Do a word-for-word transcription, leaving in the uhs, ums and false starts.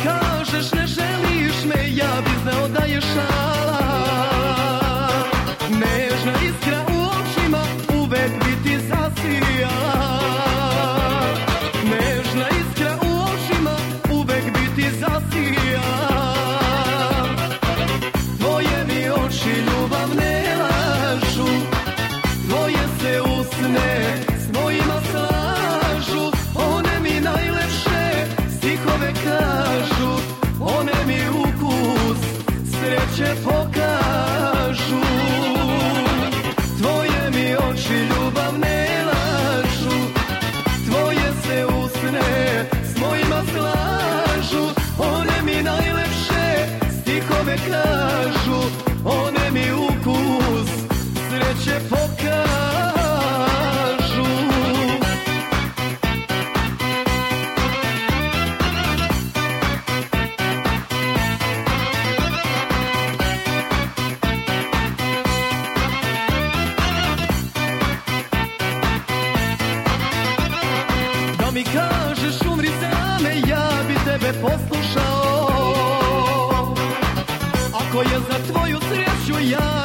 kažeš ne želiš me, ja bi znao da je šala. Nežna iskra u očima uvek bi ti zasijala. Nežna iskra u očima uvek bi ti zasijala. Tvoje mi oči ljubav ne lažu, tvoje se usne s mojima slažu. One mi najlepše stihove kažu, one mi ukus sreće pokažu. Tvoje mi oči ljubav ne lažu, tvoje se usne s mojima slažu. One mi najlepše stihove kažu, one mi ukus sreće pokažu. Da mi kažeš umri za me, ja bi tebe poslušao. Ako je za tvoju sreću ja